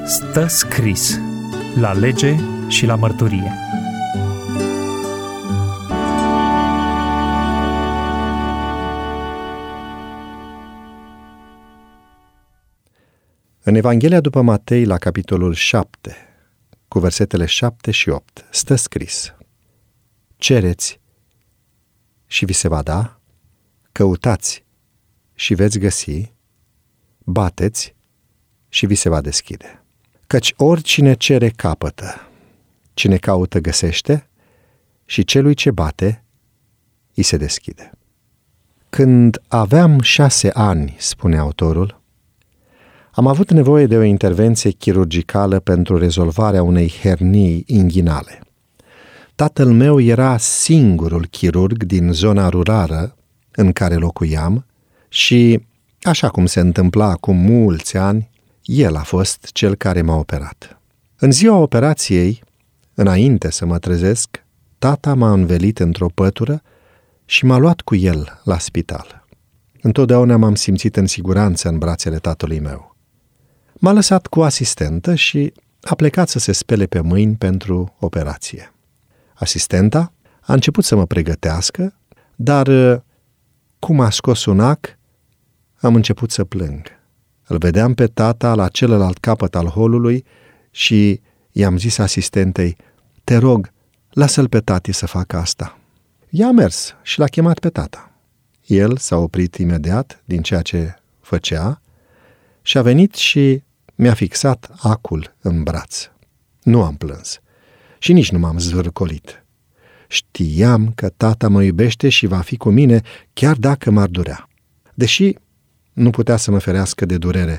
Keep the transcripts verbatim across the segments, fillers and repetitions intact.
Stă scris la lege și la mărturie. În Evanghelia după Matei, la capitolul șapte, cu versetele șapte și opt, stă scris: Cereți și vi se va da, căutați și veți găsi, bateți și vi se va deschide. Căci oricine cere capătă, cine caută găsește și celui ce bate îi se deschide. Când aveam șase ani, spune autorul, am avut nevoie de o intervenție chirurgicală pentru rezolvarea unei hernii inghinale. Tatăl meu era singurul chirurg din zona rurală în care locuiam și, așa cum se întâmpla acum mulți ani, el a fost cel care m-a operat. În ziua operației, înainte să mă trezesc, tata m-a învelit într-o pătură și m-a luat cu el la spital. Întotdeauna m-am simțit în siguranță în brațele tatălui meu. M-a lăsat cu asistentă și a plecat să se spele pe mâini pentru operație. Asistenta a început să mă pregătească, dar cum a scos un ac, am început să plâng. Îl vedeam pe tata la celălalt capăt al holului și i-am zis asistentei: te rog, lasă-l pe tati să facă asta. Ea a mers și l-a chemat pe tata. El s-a oprit imediat din ceea ce făcea și a venit și mi-a fixat acul în braț. Nu am plâns și nici nu m-am zvârcolit. Știam că tata mă iubește și va fi cu mine chiar dacă m-ar durea. Deși nu putea să mă ferească de durere,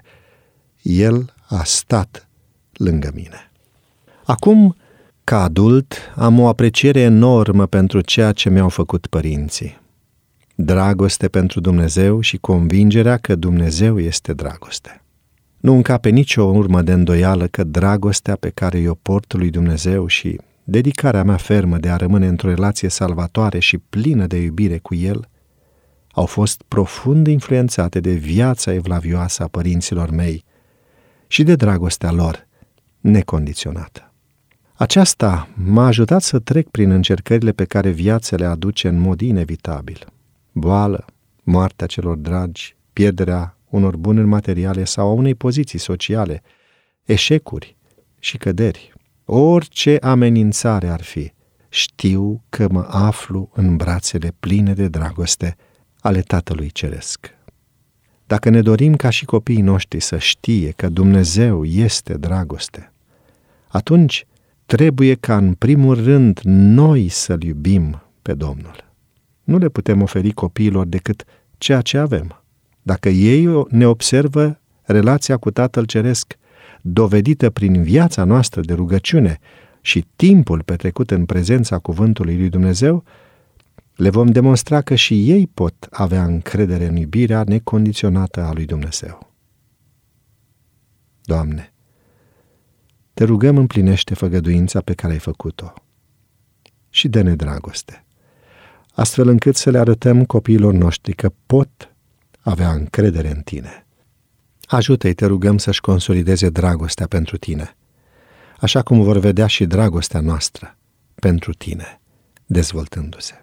el a stat lângă mine. Acum, ca adult, am o apreciere enormă pentru ceea ce mi-au făcut părinții. Dragoste pentru Dumnezeu și convingerea că Dumnezeu este dragoste. Nu încape nicio urmă de îndoială că dragostea pe care o port lui Dumnezeu și dedicarea mea fermă de a rămâne într-o relație salvatoare și plină de iubire cu El au fost profund influențate de viața evlavioasă a părinților mei și de dragostea lor necondiționată. Aceasta m-a ajutat să trec prin încercările pe care viața le aduce în mod inevitabil. Boală, moartea celor dragi, pierderea unor bunuri materiale sau a unei poziții sociale, eșecuri și căderi. Orice amenințare ar fi, știu că mă aflu în brațele pline de dragoste ale Tatălui Ceresc. Dacă ne dorim ca și copiii noștri să știe că Dumnezeu este dragoste, atunci trebuie ca în primul rând noi să-L iubim pe Domnul. Nu le putem oferi copiilor decât ceea ce avem. Dacă ei ne observă relația cu Tatăl Ceresc, dovedită prin viața noastră de rugăciune și timpul petrecut în prezența cuvântului lui Dumnezeu, le vom demonstra că și ei pot avea încredere în iubirea necondiționată a lui Dumnezeu. Doamne, te rugăm, împlinește făgăduința pe care ai făcut-o și dă-ne dragoste, astfel încât să le arătăm copiilor noștri că pot avea încredere în Tine. Ajută-i, te rugăm, să-și consolideze dragostea pentru Tine, așa cum vor vedea și dragostea noastră pentru Tine dezvoltându-se.